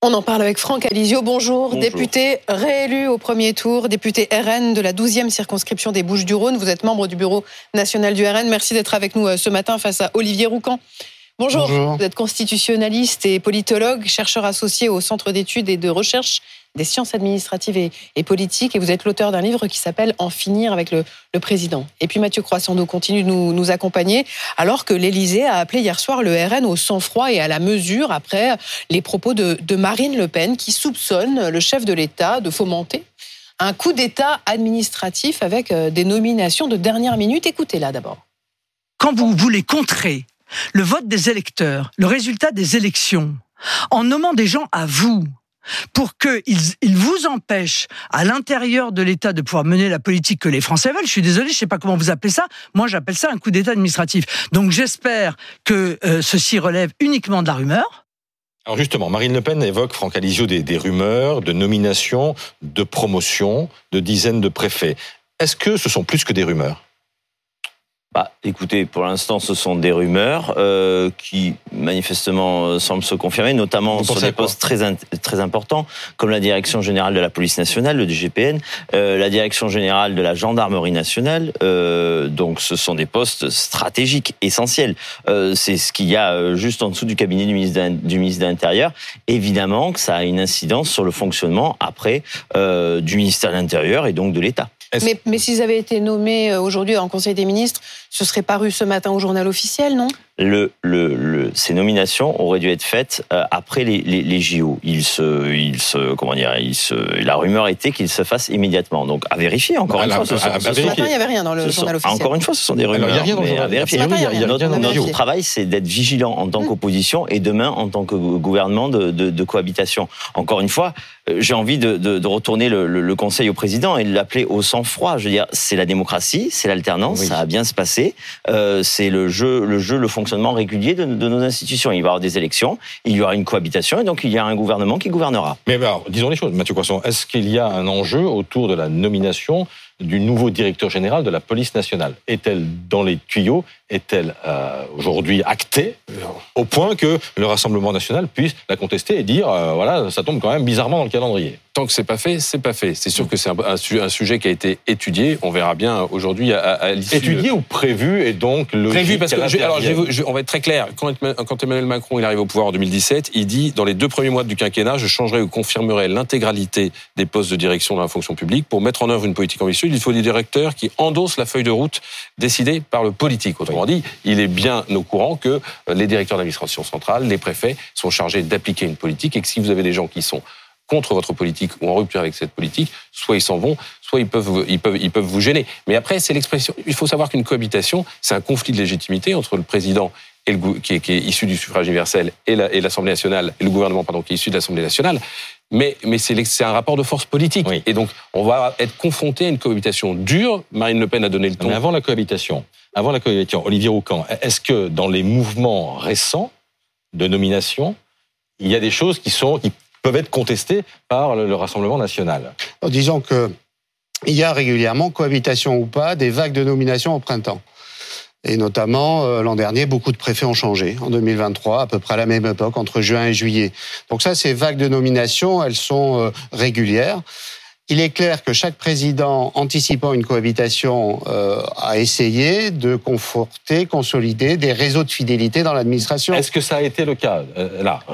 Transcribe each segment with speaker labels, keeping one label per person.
Speaker 1: On en parle avec Franck Alizio. Bonjour. Député réélu au premier tour, député RN de la 12e circonscription des Bouches-du-Rhône. Vous êtes membre du bureau national du RN. Merci d'être avec nous ce matin face à Olivier Roucan. Bonjour. Vous êtes constitutionnaliste et politologue, chercheur associé au Centre d'études et de recherche des sciences administratives et politiques, et vous êtes l'auteur d'un livre qui s'appelle « En finir avec le président ». Et puis Mathieu Croissando continue de nous accompagner, alors que l'Élysée a appelé hier soir le RN au sang-froid et à la mesure après les propos de Marine Le Pen, qui soupçonne le chef de l'État de fomenter un coup d'État administratif avec des nominations de dernière minute. Écoutez-la d'abord.
Speaker 2: Quand vous voulez contrer le vote des électeurs, le résultat des élections, en nommant des gens à vous, pour qu'ils vous empêchent à l'intérieur de l'État de pouvoir mener la politique que les Français veulent. Je suis désolé, je ne sais pas comment vous appelez ça. Moi, j'appelle ça un coup d'État administratif. Donc j'espère que ceci relève uniquement de la rumeur.
Speaker 3: Alors justement, Marine Le Pen évoque, Franck Alizio, des rumeurs de nomination, de promotion, de dizaines de préfets. Est-ce que ce sont plus que des rumeurs ?
Speaker 4: Écoutez, pour l'instant, ce sont des rumeurs qui manifestement semblent se confirmer, notamment sur des postes très importants, comme la Direction générale de la police nationale, le DGPN, la Direction générale de la gendarmerie nationale. Donc, ce sont des postes stratégiques, essentiels. C'est ce qu'il y a juste en dessous du cabinet du ministre de l'Intérieur. Évidemment que ça a une incidence sur le fonctionnement après du ministère de l'Intérieur et donc de l'État.
Speaker 1: Mais s'ils avaient été nommés aujourd'hui en Conseil des ministres, ce serait paru ce matin au journal officiel, non ?
Speaker 4: Ces nominations auraient dû être faites après les JO. La rumeur était qu'ils se fassent immédiatement. Donc, à vérifier, encore une fois.
Speaker 1: Ce matin, il n'y avait rien dans le journal officiel.
Speaker 4: Encore une fois, ce sont des rumeurs.
Speaker 3: Il n'y a rien dans le journal officiel.
Speaker 4: Notre travail, c'est d'être vigilant en tant qu'opposition et demain en tant que gouvernement de cohabitation. Encore une fois, j'ai envie de retourner le conseil au président et de l'appeler au sang-froid. Je veux dire, c'est la démocratie, c'est l'alternance, ça va bien se passer. C'est le fonctionnement régulier de nos institutions. Il va y avoir des élections, il y aura une cohabitation et donc il y a un gouvernement qui gouvernera.
Speaker 3: Mais alors, disons les choses, Mathieu Croissant, est-ce qu'il y a un enjeu autour de la nomination du nouveau directeur général de la police nationale ? Est-elle dans les tuyaux ? Est-elle aujourd'hui actée au point que le Rassemblement national puisse la contester et dire voilà, ça tombe quand même bizarrement dans le calendrier ?
Speaker 5: Tant que c'est pas fait, c'est pas fait. C'est sûr que c'est un sujet qui a été étudié. On verra bien aujourd'hui à l'issue.
Speaker 3: Étudié ou prévu et donc logique.
Speaker 5: Prévu parce que on va être très clair. Quand Emmanuel Macron il arrive au pouvoir en 2017, il dit dans les 2 premiers mois du quinquennat, je changerai ou confirmerai l'intégralité des postes de direction dans la fonction publique pour mettre en œuvre une politique ambitieuse. Il faut des directeurs qui endossent la feuille de route décidée par le politique. Autrement dit, il est bien au courant que les directeurs d'administration centrale, les préfets, sont chargés d'appliquer une politique et que si vous avez des gens qui sont contre votre politique ou en rupture avec cette politique, soit ils s'en vont, soit ils peuvent vous gêner. Mais après, c'est l'expression. Il faut savoir qu'une cohabitation, c'est un conflit de légitimité entre le président et qui est issu du suffrage universel et l'Assemblée nationale, et le gouvernement qui est issu de l'Assemblée nationale. Mais c'est un rapport de force politique. Oui. Et donc, on va être confronté à une cohabitation dure. Marine Le Pen a donné le ton.
Speaker 3: Mais avant la cohabitation, Olivier Roucan, est-ce que dans les mouvements récents de nomination, il y a des choses qui peuvent être contestées par le Rassemblement national ?
Speaker 6: Disons que il y a régulièrement, cohabitation ou pas, des vagues de nomination au printemps. Et notamment, l'an dernier, beaucoup de préfets ont changé. En 2023, à peu près à la même époque, entre juin et juillet. Donc ça, ces vagues de nomination, elles sont régulières. Il est clair que chaque président, anticipant une cohabitation, a essayé de conforter, consolider des réseaux de fidélité dans l'administration.
Speaker 3: Est-ce que ça a été le cas, récemment ?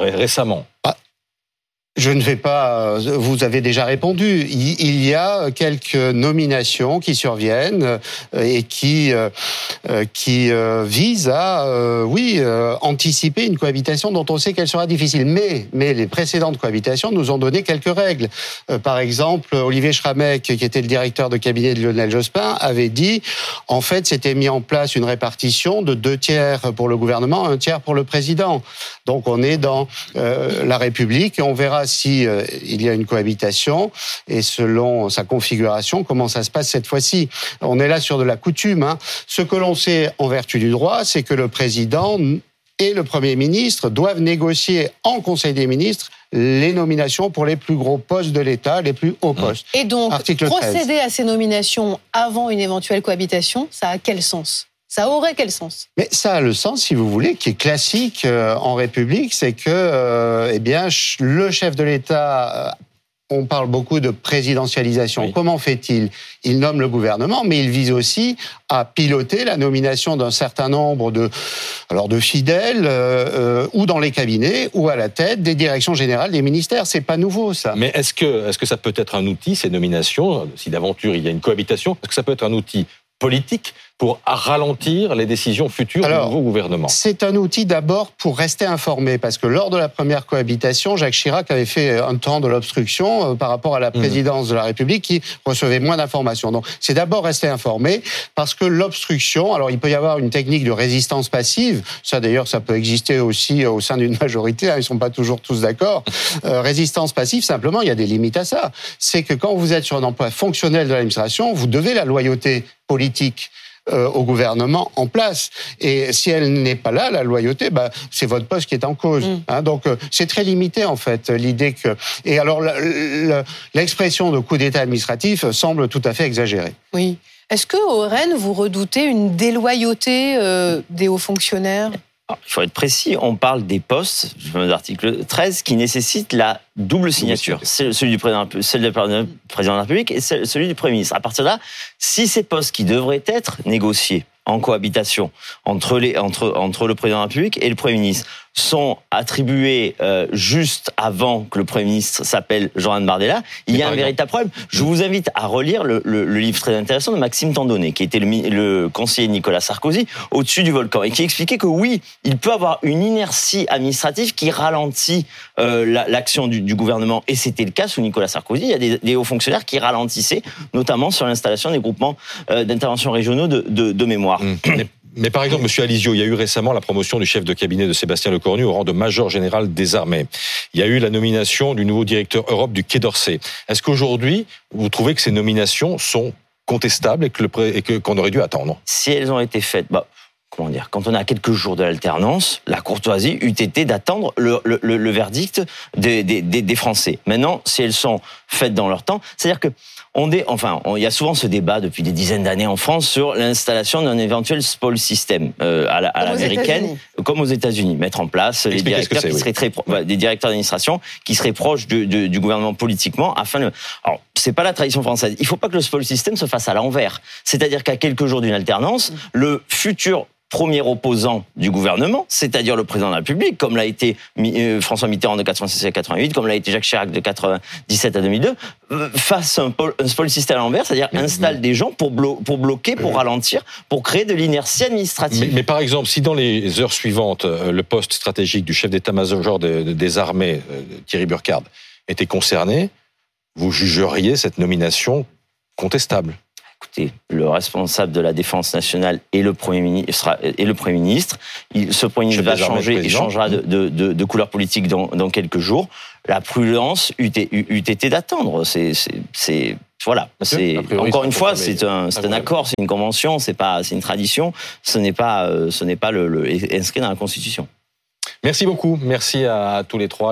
Speaker 6: Je ne vais pas... Vous avez déjà répondu. Il y a quelques nominations qui surviennent et qui visent à, anticiper une cohabitation dont on sait qu'elle sera difficile. Mais les précédentes cohabitations nous ont donné quelques règles. Par exemple, Olivier Schrammeck, qui était le directeur de cabinet de Lionel Jospin, avait dit, en fait, s'était mis en place une répartition de 2 tiers pour le gouvernement, 1 tiers pour le président. Donc on est dans la République et on verra si il y a une cohabitation et selon sa configuration, comment ça se passe cette fois-ci. On est là sur de la coutume. Ce que l'on sait en vertu du droit, c'est que le président et le Premier ministre doivent négocier en Conseil des ministres les nominations pour les plus gros postes de l'État, les plus hauts postes.
Speaker 1: Et donc, procéder à ces nominations avant une éventuelle cohabitation, ça a quel sens ? Ça aurait quel sens?
Speaker 6: Mais ça a le sens, si vous voulez, qui est classique en République, c'est que le chef de l'État... On parle beaucoup de présidentialisation. Oui. Comment fait-il? Il nomme le gouvernement, mais il vise aussi à piloter la nomination d'un certain nombre de fidèles, ou dans les cabinets, ou à la tête des directions générales des ministères. C'est pas nouveau, ça.
Speaker 3: Mais est-ce que ça peut être un outil, ces nominations, si d'aventure il y a une cohabitation, est-ce que ça peut être un outil politique pour ralentir les décisions futures du nouveau gouvernement?
Speaker 6: C'est un outil d'abord pour rester informé, parce que lors de la première cohabitation, Jacques Chirac avait fait un temps de l'obstruction par rapport à la présidence de la République qui recevait moins d'informations. Donc c'est d'abord rester informé, parce que l'obstruction, alors il peut y avoir une technique de résistance passive, ça d'ailleurs ça peut exister aussi au sein d'une majorité, ils ne sont pas toujours tous d'accord. Résistance passive, simplement, il y a des limites à ça. C'est que quand vous êtes sur un emploi fonctionnel de l'administration, vous devez la loyauté politique au gouvernement en place. Et si elle n'est pas là, la loyauté, c'est votre poste qui est en cause. Donc, c'est très limité, en fait, l'idée que... Et alors, l'expression de coup d'État administratif semble tout à fait exagérée.
Speaker 1: Oui. Est-ce qu'au RN, vous redoutez une déloyauté des hauts fonctionnaires ?
Speaker 4: Alors, il faut être précis, on parle des postes, je veux l'article 13, qui nécessitent la double signature. C'est celui du président de la République et celui du Premier ministre. À partir de là, si ces postes qui devraient être négociés en cohabitation entre le président de la République et le Premier ministre sont attribués juste avant que le Premier ministre s'appelle Jordan Bardella, il y a un véritable problème. Je vous invite à relire le livre très intéressant de Maxime Tandonnet, qui était le conseiller de Nicolas Sarkozy, Au-dessus du volcan, et qui expliquait que oui, il peut avoir une inertie administrative qui ralentit l'action du gouvernement, et c'était le cas sous Nicolas Sarkozy. Il y a des hauts fonctionnaires qui ralentissaient, notamment sur l'installation des groupements d'intervention régionaux de mémoire.
Speaker 3: Mais par exemple, M. Alizio, il y a eu récemment la promotion du chef de cabinet de Sébastien Lecornu au rang de major général des armées. Il y a eu la nomination du nouveau directeur Europe du Quai d'Orsay. Est-ce qu'aujourd'hui, vous trouvez que ces nominations sont contestables et qu'on aurait dû attendre?
Speaker 4: Si elles ont été faites, comment dire, quand on a quelques jours de l'alternance, la courtoisie eût été d'attendre le verdict des Français. Maintenant, si elles sont faites dans leur temps, c'est-à-dire que il y a souvent ce débat depuis des dizaines d'années en France sur l'installation d'un éventuel spoil system à l'américaine, comme aux États-Unis, mettre en place des directeurs qui seraient des directeurs d'administration qui seraient proches du gouvernement politiquement Alors, c'est pas la tradition française. Il faut pas que le spoil system se fasse à l'envers. C'est-à-dire qu'à quelques jours d'une alternance, le futur premier opposant du gouvernement, c'est-à-dire le président de la République, comme l'a été François Mitterrand de 86 à 88, comme l'a été Jacques Chirac de 97 à 2002, fasse un spoil system à l'envers, c'est-à-dire installe des gens pour bloquer, pour ralentir, pour créer de l'inertie administrative.
Speaker 3: Mais par exemple, si dans les heures suivantes, le poste stratégique du chef d'état-major des armées, Thierry Burkhard, était concerné, vous jugeriez cette nomination contestable?
Speaker 4: Écoutez, le responsable de la défense nationale et le Premier ministre. Ce Premier ministre va changer, il changera de couleur politique dans quelques jours. La prudence eût été d'attendre. Voilà. Encore une fois, c'est un accord, c'est une convention, c'est une tradition. Ce n'est pas inscrit dans la Constitution.
Speaker 3: Merci beaucoup. Merci à tous les trois.